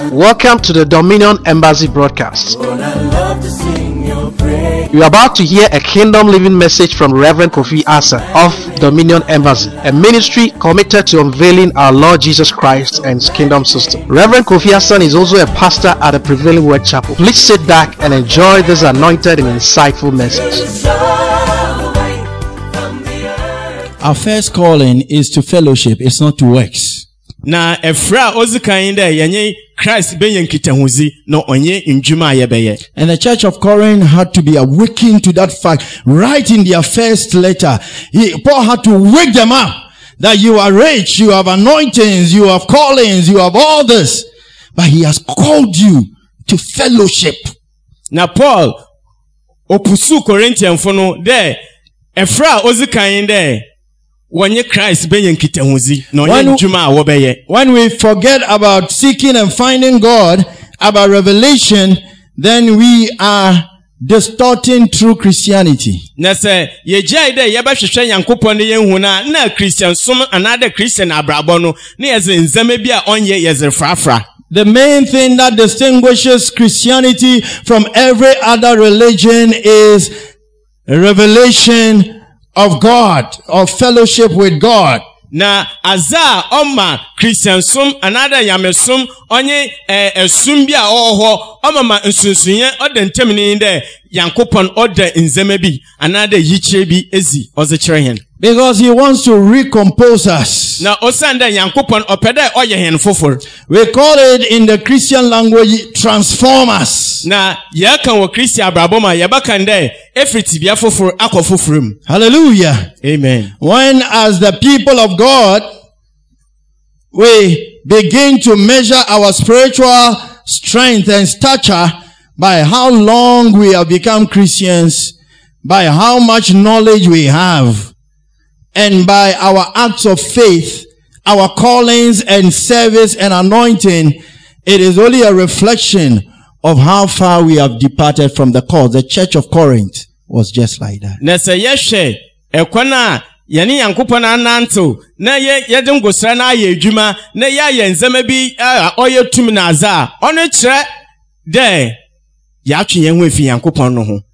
Welcome to the Dominion Embassy broadcast. You are about to hear a kingdom living message from Reverend Kofi Asa of Dominion Embassy, a ministry committed to unveiling our Lord Jesus Christ and His kingdom system. Reverend Kofi Asa is also a pastor at the Prevailing Word Chapel. Please sit back and enjoy this anointed and insightful message. Our first calling is to fellowship, it's not to works. Na efra ozikainde yenye Christ benye nkitahuzi no onye njuma yebeye. And the church of Corinth had to be awakened to that fact right in their first letter. Paul had to wake them up that you are rich, you have anointings, you have callings, you have all this, but he has called you to fellowship. Na Paul opusu Corinthian fono de efra ozikainde when Christ benye nkitahuzi no njuma wobeye. When we forget about seeking and finding God, about revelation, then we are distorting true Christianity. Na se yejai de yebahwehwe Yankopon ne yenhu na Christian som another Christian abrabo no na yeze nzame bia onye yeze frafra. The main thing that distinguishes Christianity from every other religion is revelation of God, of fellowship with God. Na aza oma Christian sum another yamesum onye esum bia oho oma nsunsunye odentem ni de Yankopon ode nzemebi another yichebi ezi ozechirehen. Because he wants to recompose us. Na osanda Yankopon opede oye hen fofor. We call it in the Christian language transform us. Na yakan wo Christian abraboma yabakande efriti bia fofor akofoforum. Hallelujah. Amen. When as the people of God we begin to measure our spiritual strength and stature by how long we have become Christians, by how much knowledge we have, and by our acts of faith, our callings and service and anointing, it is only a reflection of how far we have departed from the cause. The church of Corinth was just like that. Nese yeshe ekwana yani Yankopon ananto na yede ngosra na aye adwuma na ya nzema bi oye tum na aza ono kire de ya atwe yen ho afi Yankopon no ho.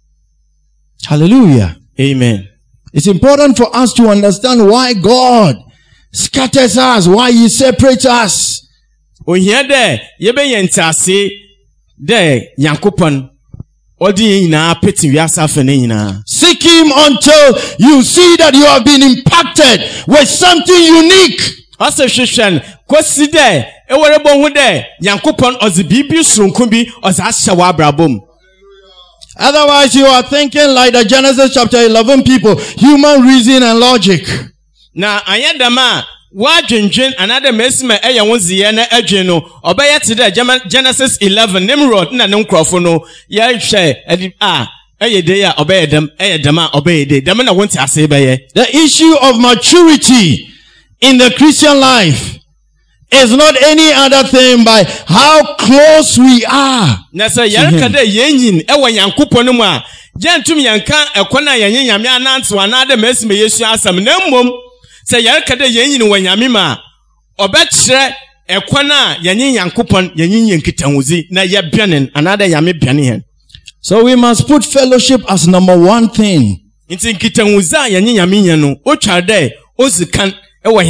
Hallelujah. Amen. It's important for us to understand why God scatters us, why He separates us. Ohia de yebe yentase de Yankopon odi na peti wiasa fene nyina. Seek Him until you see that you have been impacted with something unique. Ase hwehwen kosi de ewerebo hu de Yankopon ozi bibi sunku bi oza ahye wa abrabom. Otherwise you are thinking like the Genesis chapter 11 people, human reason and logic. Na ayedama wa dwendwen another mesima eye wonziye na adwen no obeye te de Genesis 11 Nimrod na ne nkrofo no ya hwe eye de ya obeye dem eye dem a obeye de dem na wonti ase beye. The issue of maturity in the Christian life is not any other thing by how close we are. Na say yanka de yenyin ewo Yankopon mu a gentum yanka ekona yenyin nyame ananto anade mesima Yesu asam na mmom say yanka de yenyin wo nyame ma obekire ekona yenyin Yankopon yenyin yenkitahuzi na ye bianen anade nyame biane hen. So we must put fellowship as number one thing. Inti nkitahuza yenyin nyame yen no otwa de ozikan. And we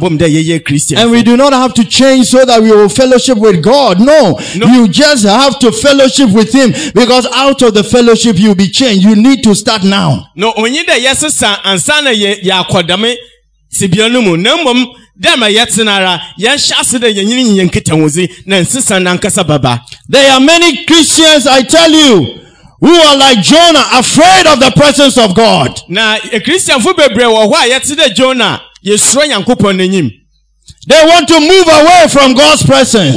do not have to change so that we will fellowship with God. No, you just have to fellowship with Him, because out of the fellowship you'll be changed. You need to start now. No, only the yes ansana ya kodame sibianumu nemum dema yetinara yan shase de yenyin yenkitahuzi na nsisa nankasa baba. There are many Christians, I tell you, who are like Jonah, afraid of the presence of God. Na a Christian fu bebre wo ho ayetide Jonah. They want to move away from God's presence.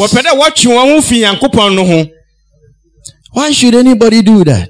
Why should anybody do that?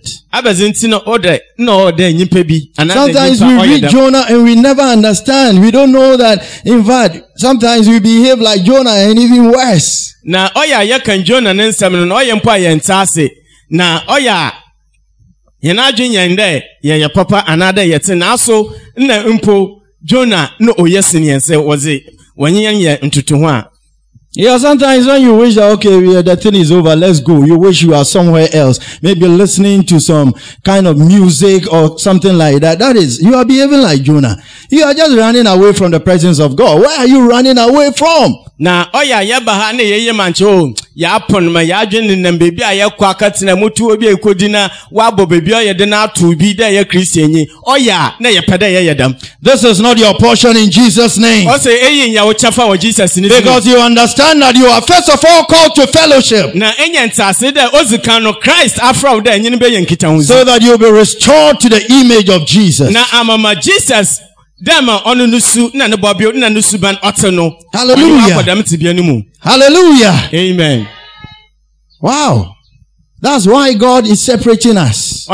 Sometimes we read Jonah and we never understand. We don't know that. In fact, sometimes we behave like Jonah and even worse. Na oya yakan Jonah nensam no oya mpo ayentase. Na oya yenadwen yende ye papa another yete na so na mpo Jonah no oyesini ense woze wanyen ye ntutu ho a Yeah, sometimes when you wish that, okay, the thing is over, let's go. You wish you are somewhere else. Maybe listening to some kind of music or something like that. That is, you are behaving like Jonah. You are just running away from the presence of God. Where are you running away from? Na oya yebaha na yeye mancho ya pon ma ya adwene nam bebi aye kwa katina mutu obi ekodi na wabo bebi oye de na atu bi da ye Christianyi oya na ye peda ye yedam. This is not your portion in Jesus' name. O say eyin ya wo chafa wo Jesus ni. Because you understand that you are first of all called to fellowship. Na enya ntase da ozikan no Christ afra da enyi be ye nkita hu. So that you will be restored to the image of Jesus. Na amama Jesus Dema onu nusu na ne bobio na nusu ban oteno. Hallelujah. Hallelujah. Amen. Wow. That's why God is separating us.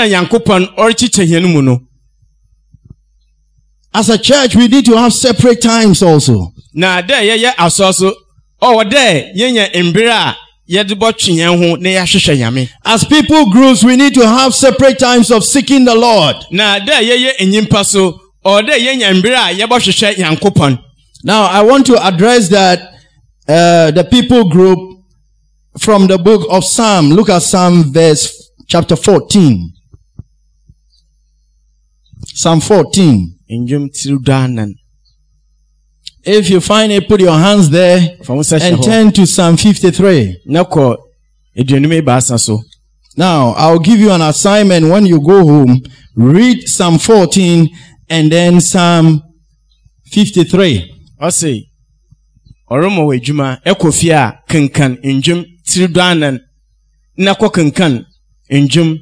As a church, we need to have separate times also. Na there ye asoso. Oh there ye embira as people groups, we need to have separate times of seeking the Lord. Na there ye enyimpaso. Now, I want to address that the people group from the book of Psalm. Look at Psalm chapter 14. Psalm 14. If you find it, put your hands there and turn to Psalm 53. Now, I'll give you an assignment when you go home. Read Psalm 14 and then Psalm 53. I say, Oromo wejuma ekofia kankan injum tirdanan nako kankan injum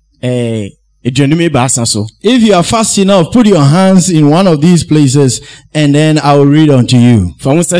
if you are fast enough, put your hands in one of these places and then I will read unto you. Because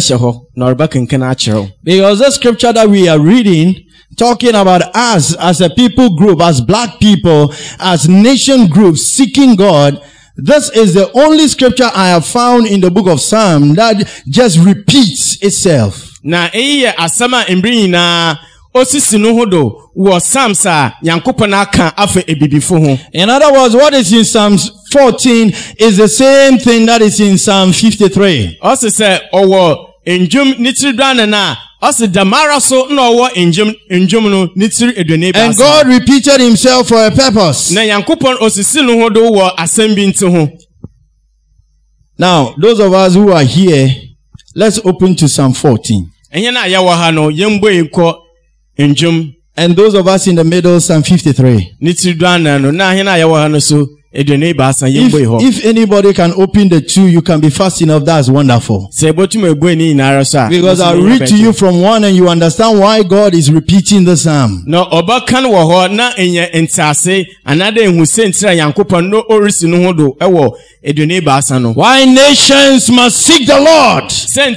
the scripture that we are reading, talking about us as a people group, as black people, as nation groups seeking God, this is the only scripture I have found in the book of Psalm that just repeats itself. Na asama imbri na osisi no hodo wo Psalmsa Yankopon aka afa ebibifo ho. In other words, what is in Psalm 14 is the same thing that is in Psalm 53. Also say owo enjum nitridwana na also damara so no owo enjum no nitri edone ba. And God repeated himself for a purpose. Na Yankopon osisi no hodo wo asembi nti ho. Now, those of us who are here, let's open to Psalm 14. Enye na yawo ha no yembo enko enjum. And those of us in the middle, Psalm 53. If anybody can open the two, you can be fast enough. That's wonderful. Because I'll read to you from one and you understand why God is repeating the psalm. Why nations must seek the Lord.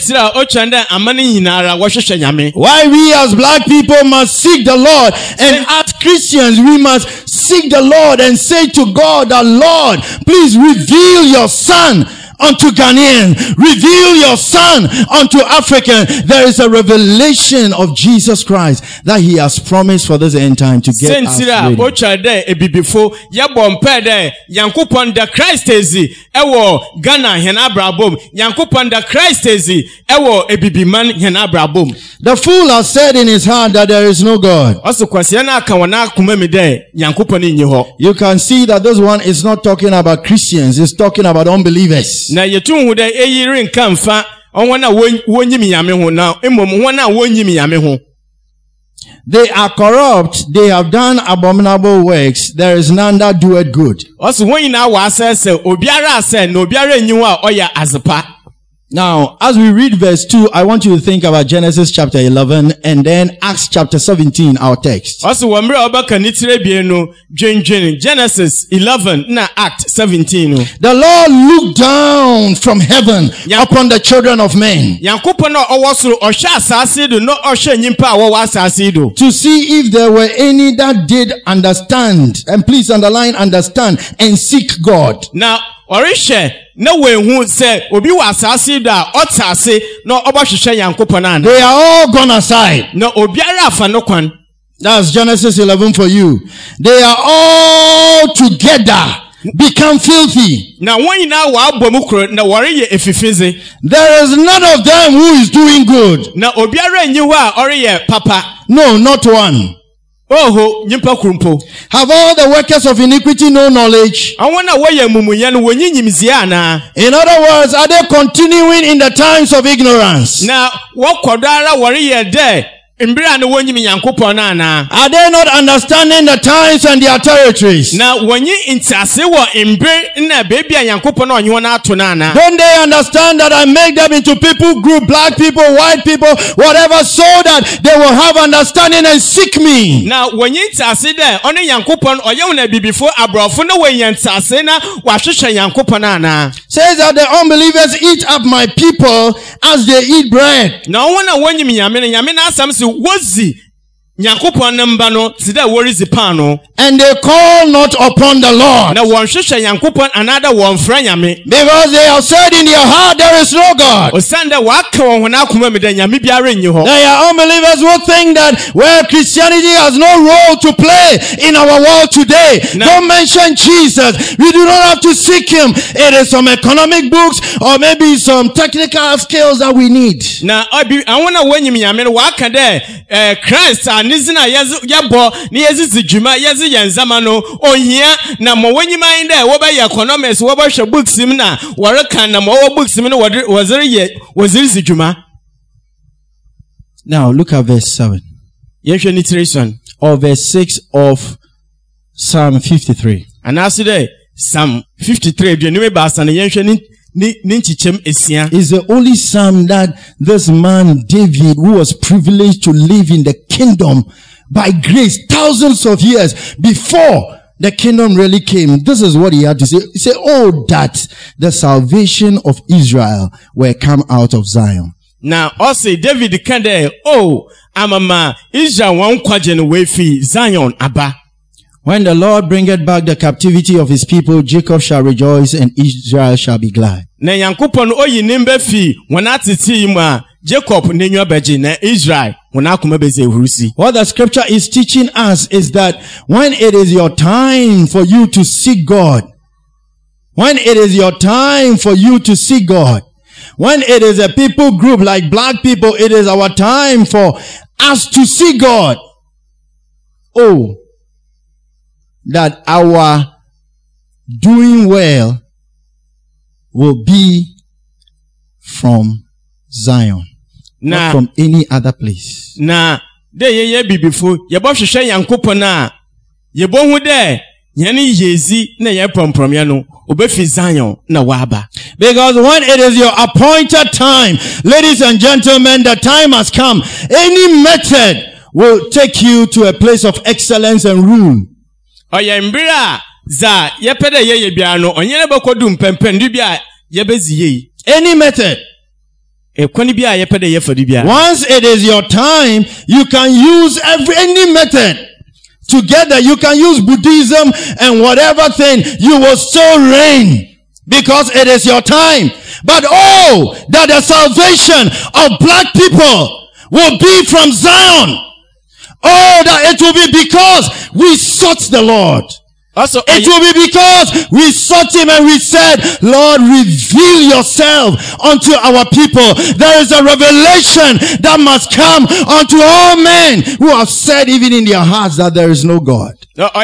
Why we as black people must seek the Lord. And as Christians, we must seek the Lord and say to God, that Lord, please reveal your Son unto Ghanaian. Reveal your Son unto African. There is a revelation of Jesus Christ that he has promised for this end time to get us ready. The fool has said in his heart that there is no God. You can see that this one is not talking about Christians, it's talking about unbelievers. Na yetunhu de eyiri nkamfa onwana wonyimi yame ho na emom wona wonyimi yame ho. They are corrupt, they have done abominable works, there is none that doeth good. Also when na wa asese obiara ase na obiara enyiwa oya azepa. Now, as we read verse 2, I want you to think about Genesis chapter 11 and then Acts chapter 17, our text. Also, Genesis 11 na Act 17. The Lord looked down from heaven upon the children of men to see if there were any that did understand. And please underline understand and seek God. Now, Orisha na wehu say obi wa asase da otase na obahwehwe Yankopon an. They are all gone aside. Na obiara afa no kwan. That's Genesis 11 for you. They are all together become filthy. Na wɔn nyinaa wɔabɔ mu koro na wɔreyɛ efifize. There is none of them who is doing good. Na obiara nyi hɔ a ɔreyɛ papa. No, not one. Oho, nyimpa kurumpo. Have all the workers of iniquity no knowledge? Awon na wɔyɛ mumunya no wɔnyi nyimzia ana. In other words, are they continuing in the times of ignorance? Na wɔkɔdɔ ara wɔreyɛ dɛ mbira no wɔnyim Nyankopɔn na ana. Are they not understanding the times and their territories? Na wɔnyi ntiase wɔ mbir na beebi a Nyankopɔn na ɔnye wɔn ato na ana. Don't they understand that I make them into people group, black people, white people, whatever, so that they will have understanding and seek me? Na wɔnyi ntiase dɛ ɔne Nyankopɔn ɔyɛ wɔn abibifo abrɔfo na wɔyɛ ntiase na wɔahwehwɛ Nyankopɔn na ana. Says that the unbelievers eat up my people as they eat bread. Na wɔn na wɔnyim Nyame na asɛm si wozi Nyankopɔn namba no ti dɛ wɔrezi pan no. And they call not upon the Lord. Na wɔnhwehwɛ Nyankopɔn anada wɔnfrɛ Nyame. Because they have said in their heart there is no God. Osande wɔaka wɔn hɔn akoma mi dɛ Nyame biara nyi hɔ. There are unbelievers who think that well, Christianity has no role to play in our world today. Don't mention Jesus. We do not have to seek him. It is some economic books or maybe some technical skills that we need. Na abi awon na wɔnyim Nyame no wɔaka dɛ Christ nizina yɛbɔ ne yɛzizi dwuma yɛzi yɛn nzama no ohia na mo wɔnyiman dɛ wɔbɛyɛ economics wɔbɛhwɛ books mu na wɔreka na mo wɔ books mu no wɔziri dwuma. Now look at verse 7. Yɛhwɛ ni tiration or verse 6 of Psalm 53. Anaso dɛ Psalm 53 aduane baasa na yɛhwɛ ni is the only psalm that this man David, who was privileged to live in the kingdom by grace thousands of years before the kingdom really came, this is what he had to say. He said, oh, that the salvation of Israel were come out of Zion. Now also David can say, oh, amama Israel wan kwaje no we fi Zion aba. When the Lord bringeth back the captivity of his people, Jacob shall rejoice and Israel shall be glad. Na Nyankopɔn oyi nimbe fi wana titi mu a Jacob nenwa beji na Israel wana akoma beze hurusi. What the scripture is teaching us is that when it is your time for you to seek God, when it is your time for you to seek God, when it is a people group like black people, it is our time for us to seek God. Oh, that our doing well will be from Zion, not from any other place. Na de ye bibifo ye bo hwehwe Yankopɔn na ye bo hu de yene yezi na ye promprom ye no obefi Zion na waba. Because when it is your appointed time, ladies and gentlemen, the time has come. Any method will take you to a place of excellence and rule. Oyembira za yepede ye bia no onyere bekodu mpempen du bia yebezi ye. Any method. Ekwani bia yepede ye fodi bia. Once it is your time, you can use any method. Together you can use Buddhism and whatever thing, you will still reign because it is your time. But oh, that the salvation of black people will be from Zion. Oh, that it will be because we sought the Lord. Also, it will be because we sought him and we said, Lord, reveal yourself unto our people. There is a revelation that must come unto all men who have said even in their hearts that there is no God.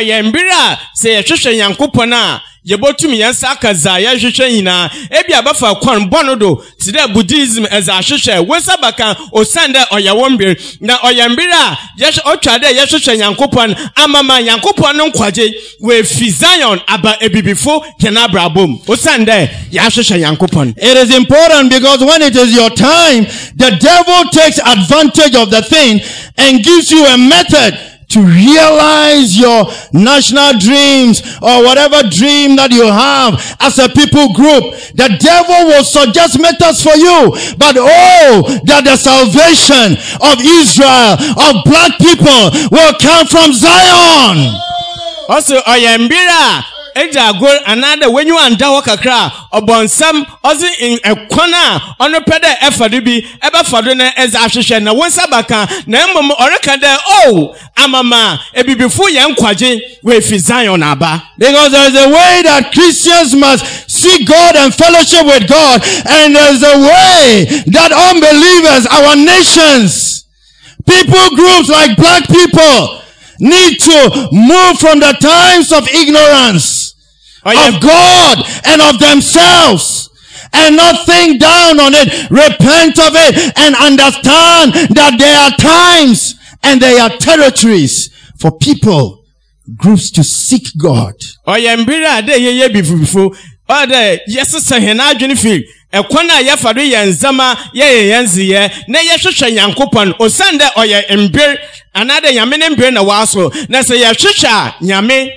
Yebotumi yansa kaza ya hwehwe nyina ebi abafa kwan bono do tide Buddhism eza hwehwe wesabaka osande oyawombir na oyambira yesh otwade yehwehwe Nyankopon amama Nyankopon no nkwaje we fi Zion aba ebibifo kena brabom osande ya hwehwe Nyankopon. It is important because when it is your time, the devil takes advantage of the thing and gives you a method to realize your national dreams or whatever dream that you have as a people group. The devil will suggest methods for you. But oh, that the salvation of Israel, of black people, will come from Zion. Also, oyambira agor another when you anda hɔ kakra ɔbɔnsam ɔze in ekwana ɔno pɛ dɛ ɛfado bi ɛbɛfado na ɛza ahwehwɛ na wɔn sabaka na mmom ɔreka dɛ oh amama ebibifo yɛn kwagye wɔ efi Zion aba. Because there is a way that Christians must seek God and fellowship with God, and there is a way that unbelievers, our nations, people groups like black people need to move from the times of ignorance of God and of themselves, and not think down on it, repent of it, and understand that there are times and there are territories for people, groups to seek God. Oyembira de ye bifufo ode yesesa hena adwene fi ekwana yefado yenzama ye yenziye na yehwehwe Nyankopon osande oye mbir anade nyame ne mbir na waso na se yehwehwe nyame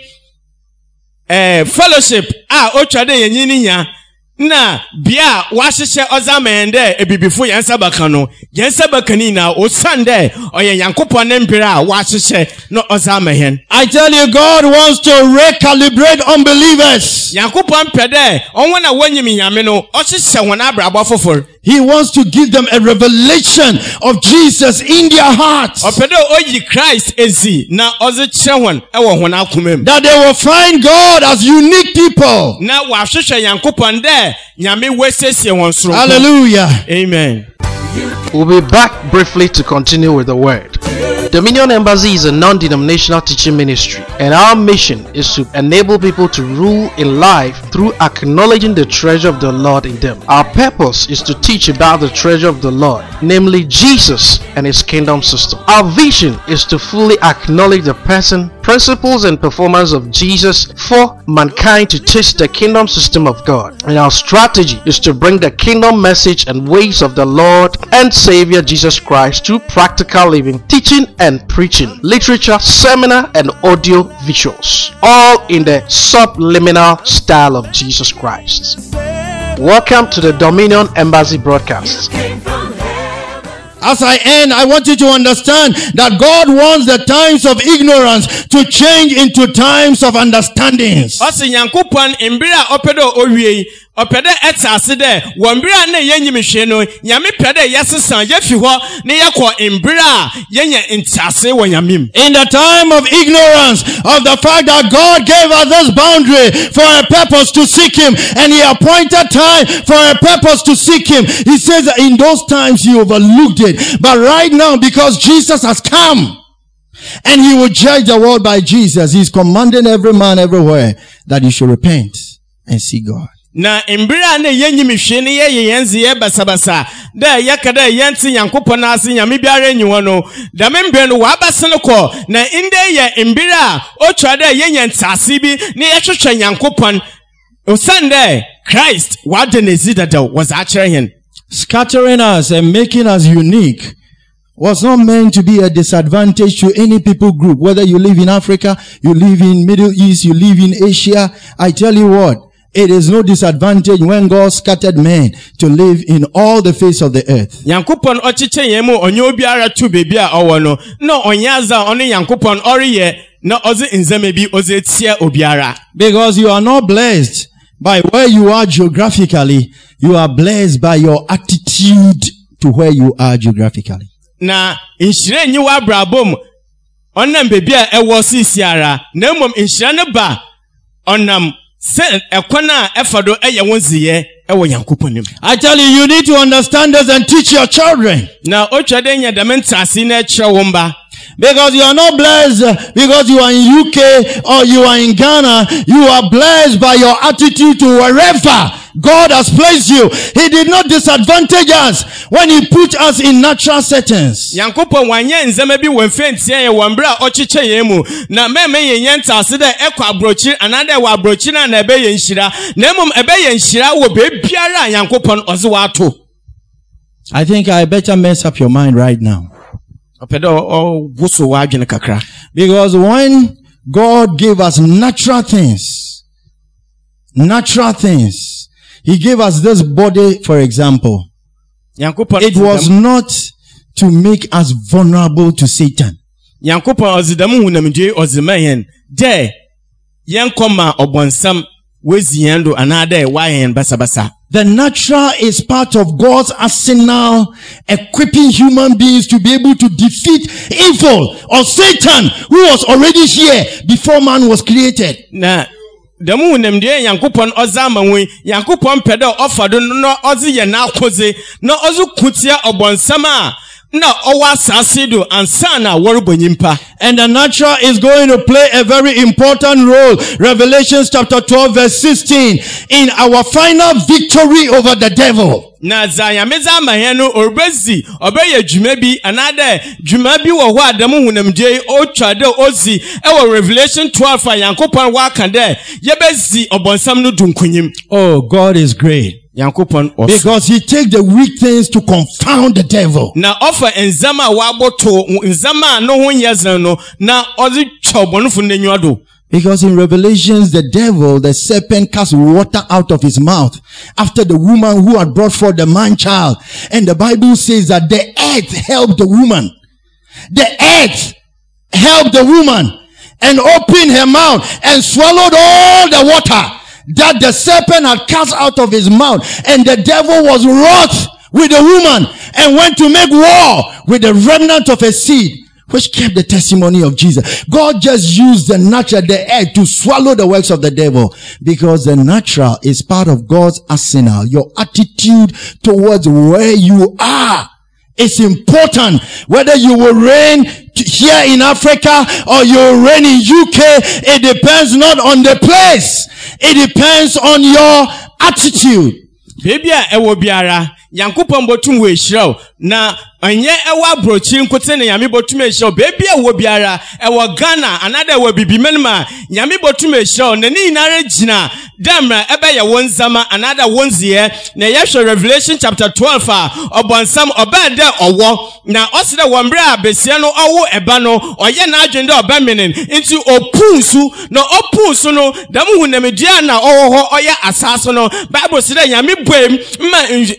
fellowship otwade yenyini nya na bia wahyehyɛ ɔzamende ebibifo yensabaka no yensabakani na osande oye Nyankopon ne mbir wahyehyɛ no ɔzamehen. I tell you, God wants to recalibrate unbelievers. Nyankopon pede onwo na wanyim nyame no ɔhyehyɛ wɔn abrabɔ fofor. He wants to give them a revelation of Jesus in their hearts. Opede oyi Christ ezi na ɔze kyerɛ wɔn ɛwɔ wɔn akomam. That they will find God as unique people. Na wahwehwɛ Nyankopon dɛ nyame wesesie wɔn soro. Hallelujah. Amen. We'll be back briefly to continue with the word. Dominion Embassy is a non-denominational teaching ministry, and our mission is to enable people to rule in life through acknowledging the treasure of the Lord in them. Our purpose is to teach about the treasure of the Lord, namely Jesus and His kingdom system. Our vision is to fully acknowledge the person, principles, and performance of Jesus for mankind to taste the kingdom system of God. And our strategy is to bring the kingdom message and ways of the Lord and Savior Jesus Christ to practical living, teaching and preaching, literature, seminar, and audio visuals, all in the subliminal style of Jesus Christ. Welcome to the Dominion Embassy broadcast. As I end, I want you to understand that God wants the times of ignorance to change into times of understandings. Ose Nyankopon mbira opedo owie opede etase de wombira na yenyimhwe no nyame pede yesesan yefi ho ne yekọ mbira yenye ntase wo nyamem. In the time of ignorance of the fact that God gave us this boundary for a purpose to seek Him, and He appointed time for a purpose to seek Him, He says that in those times you overlooked it. But right now, because Jesus has come and He will judge the world by Jesus, He's commanding every man everywhere that he should repent and see God. Na mbira na yenyimhwe ne yenzie basabasa da yakada yenti Nyankopon ase nyame biara nyiwo no da membe no wabasene ko na inde ye mbira otwa da yenye ntase bi ne yehwehwe Nyankopon osande Christ wadenezi dada was akere. Scattering us and making us unique was not meant to be a disadvantage to any people group. Whether you live in Africa, you live in Middle East, you live in Asia, I tell you what, it is no disadvantage when God scattered men to live in all the face of the earth. Nyankopon ochiche yemu onye obiara tu bebi a owo no no onyaza ono Nyankopon oriye na oze nzeme bi oze tie obiara. Because you are not blessed by where you are geographically, you are blessed by your attitude to where you are geographically. Na inshire nyi wa brabom onam bebi a ewo sisiara na mmom inshire ne ba onam se ekwana efado eye wonziye ewo Nyankopon nim. I tell you, you need to understand this and teach your children. Na otwade nya dementasi na ekire womba. Because you are not blessed because you are in UK or you are in Ghana. You are blessed by your attitude to wherever God has placed you. He did not disadvantage us when He put us in natural settings. Nyankopon wanye nzema bi wonfentie ye wombra ochiche yemu na meme yenye ntase de ekwa abrochi anade wa abrochi na ebe yenhira na emom ebe yenhira wo be biara Nyankopon oze wa ato. I think I better mess up your mind right now. Because when God gave us natural things, He gave us this body, for example. It was not to make us vulnerable to Satan. yenkoma obonsam weziendo anade wayen basabasa. The natural is part of God's arsenal, equipping human beings to be able to defeat evil or Satan, who was already here before man was created. Na demu nemde yankopon ozama wi yankopon pede ofado no ozi ye na akoze na ozu kutia obonsama na owa sasido ansana worubonyimpa. And the natural is going to play a very important role. Revelation chapter 12 verse 16 in our final victory over the devil. Na zayameza mahenu orbezi obeye dwumabi anade dwumabi wo ho adamu hunamje o twade ozi ewo Revelation 12 yankopon wa kande yebezi obonsam no dunkonyim. Oh, God is great. Yankopon because he takes the weak things to confound the devil. Na offer enzama wa boto enzama no ho yezan no na ozi chobonfo nenwado. Because in Revelations, the devil, the serpent, cast water out of his mouth after the woman who had brought forth the man child. And the Bible says that the earth helped the woman. The earth helped the woman and opened her mouth and swallowed all the water that the serpent had cast out of his mouth. And the devil was wroth with the woman and went to make war with the remnant of her seed, which kept the testimony of Jesus. God just used the natural, the earth, to swallow the works of the devil, because the natural is part of God's arsenal. Your attitude towards where you are is important. Whether you will reign here in Africa or you will reign in UK, it depends not on the place. It depends on your attitude. Baby, ewo biara yankopon botum we hiraw na anye ewa brochi nkote ne yame botum e hiraw baby ewo biara ewo Ghana another ewo bibimenma yame botum e hiraw na ni nare gina demra ebe ye wonzama another wonzie na yehwe Revelation chapter 12 obonsam obede owo na oside wombre abesia no owo eba no oye na adwende obamenen nti opunsu no opunsu no damu hunamedia na owo ho oye asaso no Bible side yame boem ma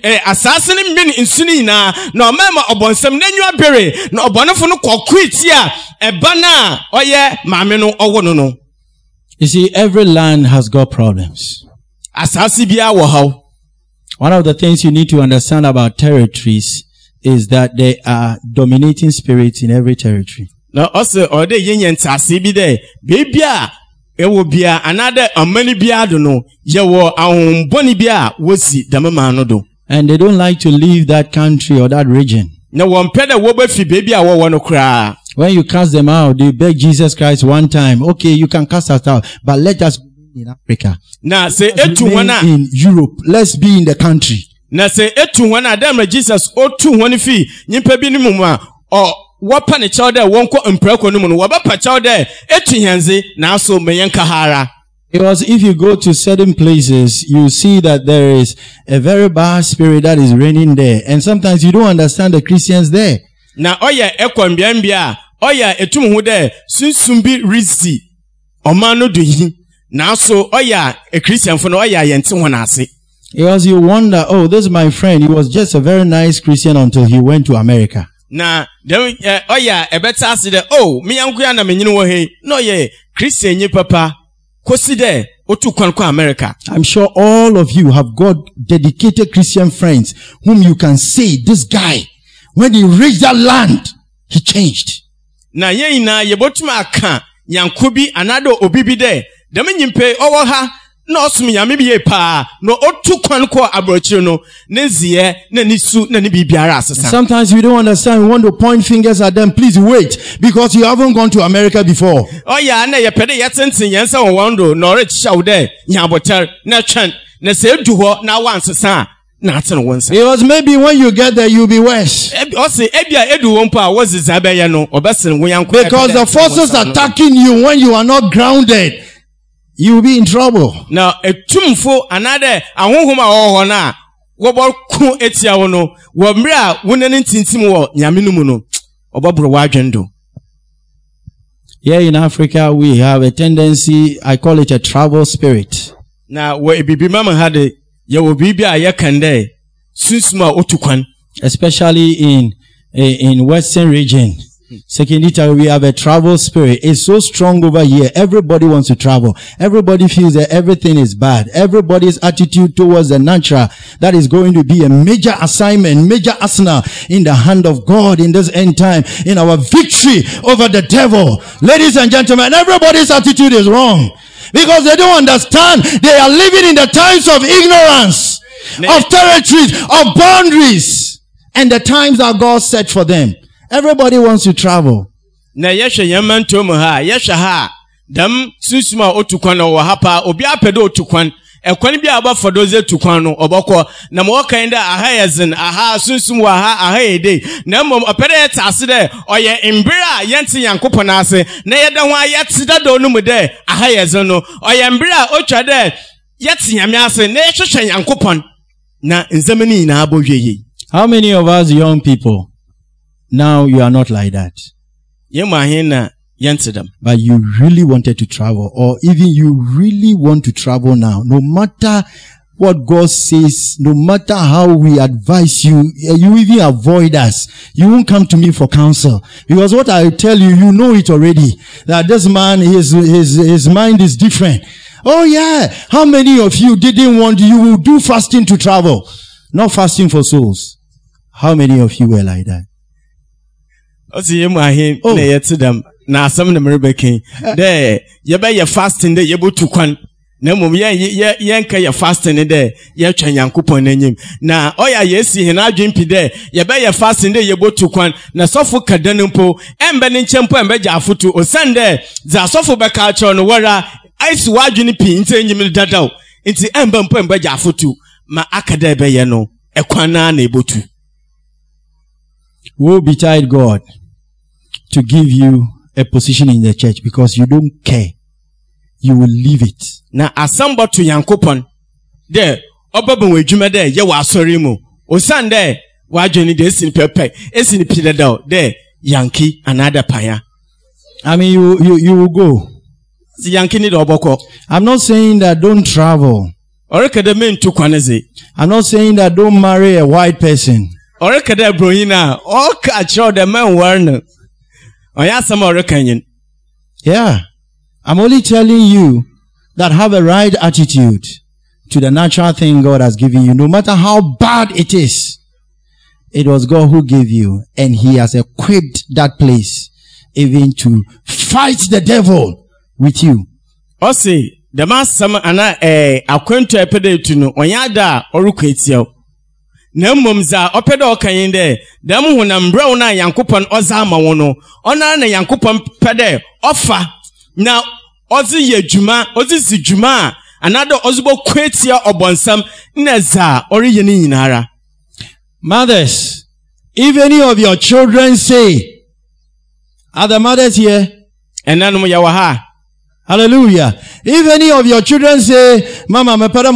asase ne mmen insuni na omema obonsam nanyu bere na obonefo no kokwiti a eba na oye maame no owo no no. You see, every land has got problems. Asase bia wo haw. One of the things you need to understand about territories is that there are dominating spirits in every territory. Na ose ode yenyen tase bi de bebia ewo bia another amani bia do no yewo ahonboni bia wosi damama no do. And they don't like to leave that country or that region. Na wompede wo ba fi bebia wo no kra. When you cast them out, they beg Jesus Christ one time, okay, you can cast us out, but let us be in Africa. Na say etu wana in Europe, let's be in the country. Na say etu wana dem Jesus otu woni fi nyimpa bi ni mu a o wopa ne chaw there wonko mprako no mu no woba chaw there etu henze na so meyenka hara. Because if you go to certain places, you see that there is a very bad spirit that is reigning there. And sometimes you don't understand the Christians there. Na oya ekwambiambia oya etum hu there sunsumbi risi omano do yi na so oya a Christian for no oya yente wona ase. Because you wonder, oh, this is my friend, he was just a very nice Christian until he went to America. Na dem oya ebeta ase de oh me yanko ya na menyini wo he no ye Christian nyi papa kosi de otu kwanko America. I'm sure all of you have got dedicated Christian friends whom you can say, this guy, when he reached that land, he changed. Na ye ina ye botuma aka yankobi anado obibi de dem nyimpe owo ha na osum yame bi pa no otu kwanko abrochire no nezie na nisu na ni bibiara asesa. Sometimes we don't understand, we want to point fingers at them. Please wait, because you haven't gone to America before. Oh yeah, na ye pede yetenten yensa wondo no rechichaw de nyabotar na twan na se edu ho na wansesa. Because maybe when you get there, you'll be worse. Because the forces attacking you when you are not grounded, you will be in trouble. Now, a tumfo another ahonhoma ho na woboku etia wo no wo mra wonanin tintim wo nyamenumu no obobro wadwendo. Here in Africa, we have a tendency, I call it a travel spirit. Now, we bibi mama had especially in Western region. Secondly, we have a travel spirit. It's so strong over here. Everybody wants to travel. Everybody feels that everything is bad. Everybody's attitude towards the natural, that is going to be a major assignment, major arsenal in the hand of God in this end time, in our victory over the devil. Ladies and gentlemen, everybody's attitude is wrong because they don't understand. They are living in the times of ignorance, of territories, of boundaries, and the times that God set for them. Everybody wants to travel. Na yesha yaman tomu ha, yesha ha. Dam susuma otukwan o hapa, obi apedo otukwan. Ekwani bi aba fodoze tukwan no oboko. Na mo kanda aha yazin, aha susum wa aha ede. Na mo opere tase de oye mbira yenti Yankopon ase. Na yeda ho ayeti dado no mu de aha yazin no. Oye mbira otwa de yeti nyame ase na yehwehwe Yankopon. Na nzamani na abodweye. How many of us young people now you are not like that? But you really wanted to travel, or even you really want to travel now. No matter what God says, no matter how we advise you, you even avoid us. You won't come to me for counsel. Because what I tell you, you know it already. That this man, his mind is different. Oh yeah. How many of you didn't want, you will do fasting to travel? Not fasting for souls. How many of you were like that? Na asam na merebeke de yeba ye fasting de yebotu kwan na mum yenka ye fasting de ye twa Yankopon n'anyim na oya yesi he na adwempi de yeba ye fasting de yebotu kwan na sofo kadan mpo embe ne nchempo embe jafotu osande za sofo beka acho no wara aisi wadwene pi ntanyim dadaw nti embe mpo embe jafotu ma akada ebe ye no ekwana na ebotu. Woe betide God to give you a position in the church because you don't care. You will leave it. Na asamba to Yankopon de obabon wadwuma de ye wa asori mu osande wadwene de esin pepe esin pidada de Yankee another paya. I mean you will go. Yankee need oboko. I'm not saying that don't travel. Orekede men to kwaneze. I'm not saying that don't marry a white person. Orekede broyina o ka cho the men warn. Yeah. I'm only telling you that have a right attitude to the natural thing God has given you. No matter how bad it is, it was God who gave you, and He has equipped that place even to fight the devil with you. Osi, the master ana akwento epede tunu onyada orukwetio. Na mmomza opede okanyinde dem honam braw na Yankopon ozama wono ona na Yankopon pede ofa na ozi yedwuma ozi sidwuma anado ozibo kwetia obonsam na za oriye ni nyinara. Mothers, if any of your children say, are the mothers here? Enanum yawaha. Hallelujah. If any of your children say, Mama,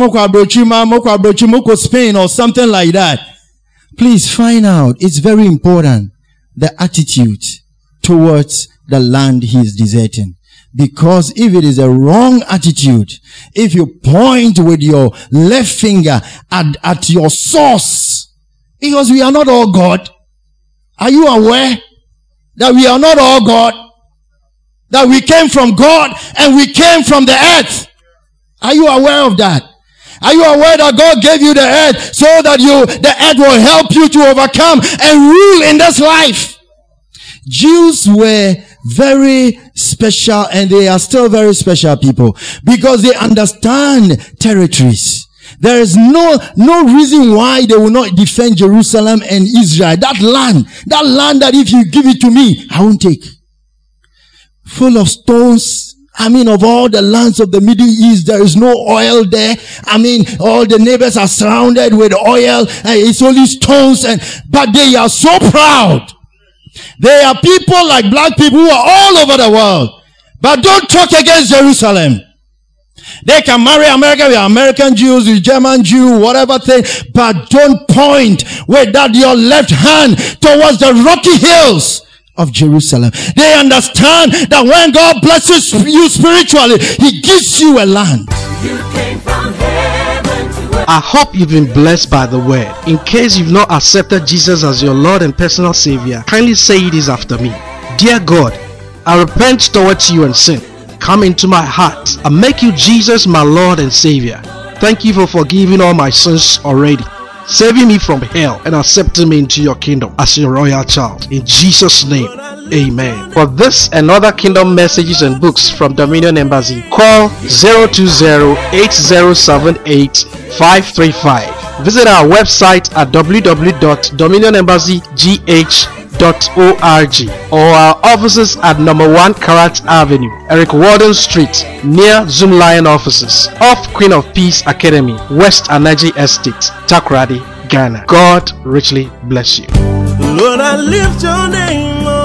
moko Spain or something like that, please find out. It's very important. The attitude towards the land he is deserting. Because if it is a wrong attitude, if you point with your left finger at your source, because we are not all God. Are you aware that we are not all God? That we came from God and we came from the earth. Are you aware of that? Are you aware that God gave you the earth so that the earth will help you to overcome and rule in this life? Jews were very special, and they are still very special people because they understand territories. There is no reason why they will not defend Jerusalem and Israel. That land that if you give it to me, I won't take. Full of stones. I mean, of all the lands of the Middle East, there is no oil there. I mean, all the neighbors are surrounded with oil, and it's only stones, but they are so proud. They are people like black people who are all over the world. But don't talk against Jerusalem. They can marry America with American Jews, with German Jew, whatever thing, but don't point with that your left hand towards the rocky hills of Jerusalem. They understand that when God blesses you spiritually, He gives you a land. You came from heaven to earth. I hope you've been blessed by the word. In case you've not accepted Jesus as your Lord and personal Savior, kindly say it is after me. Dear God, I repent towards you and sin. Come into my heart and make you Jesus my Lord and Savior. Thank you for forgiving all my sins already, saving me from hell and accepting me into your kingdom as your royal child. In Jesus' name, amen. For this and other kingdom messages and books from Dominion Embassy, call 020-8078-535. Visit our website at www.dominionembassygh.org or our offices at number 1 Karat Avenue, Eric Warden Street, near Zoom Lion offices, off Queen of Peace Academy, West Anaji Estate, Takoradi, Ghana. God richly bless you. Lord, I lift your name